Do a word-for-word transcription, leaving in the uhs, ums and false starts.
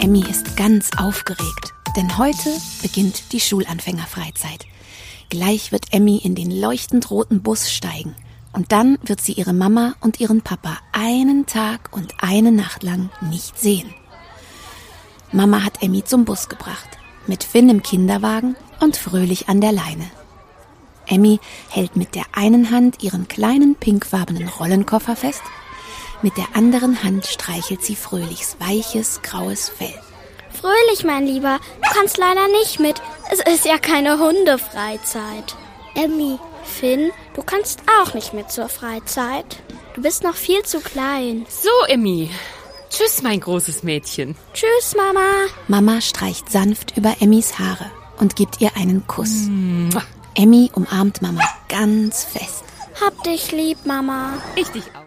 Emmy ist ganz aufgeregt, denn heute beginnt die Schulanfängerfreizeit. Gleich wird Emmy in den leuchtend roten Bus steigen und dann wird sie ihre Mama und ihren Papa einen Tag und eine Nacht lang nicht sehen. Mama hat Emmy zum Bus gebracht, mit Finn im Kinderwagen und Fröhlich an der Leine. Emmy hält mit der einen Hand ihren kleinen pinkfarbenen Rollenkoffer fest, mit der anderen Hand streichelt sie Fröhlichs weiches, graues Fell. Fröhlich, mein Lieber, du kannst leider nicht mit. Es ist ja keine Hundefreizeit. Emmy, Finn, du kannst auch nicht mit zur Freizeit. Du bist noch viel zu klein. So, Emmy. Tschüss, mein großes Mädchen. Tschüss, Mama. Mama streicht sanft über Emmys Haare und gibt ihr einen Kuss. Mua. Emmy umarmt Mama ganz fest. Hab dich lieb, Mama. Ich dich auch.